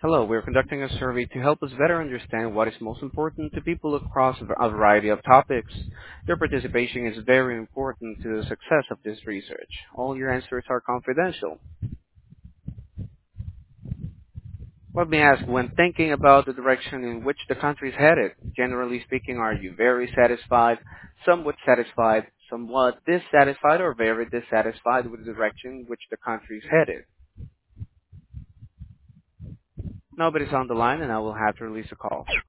Hello, we're conducting a survey to help us better understand what is most important to people across a variety of topics. Your participation is very important to the success of this research. All your answers are confidential. Let me ask, when thinking about the direction in which the country is headed, generally speaking, are you very satisfied, somewhat dissatisfied, or very dissatisfied with the direction in which the country is headed? Nobody's on the line, and I will have to release a call.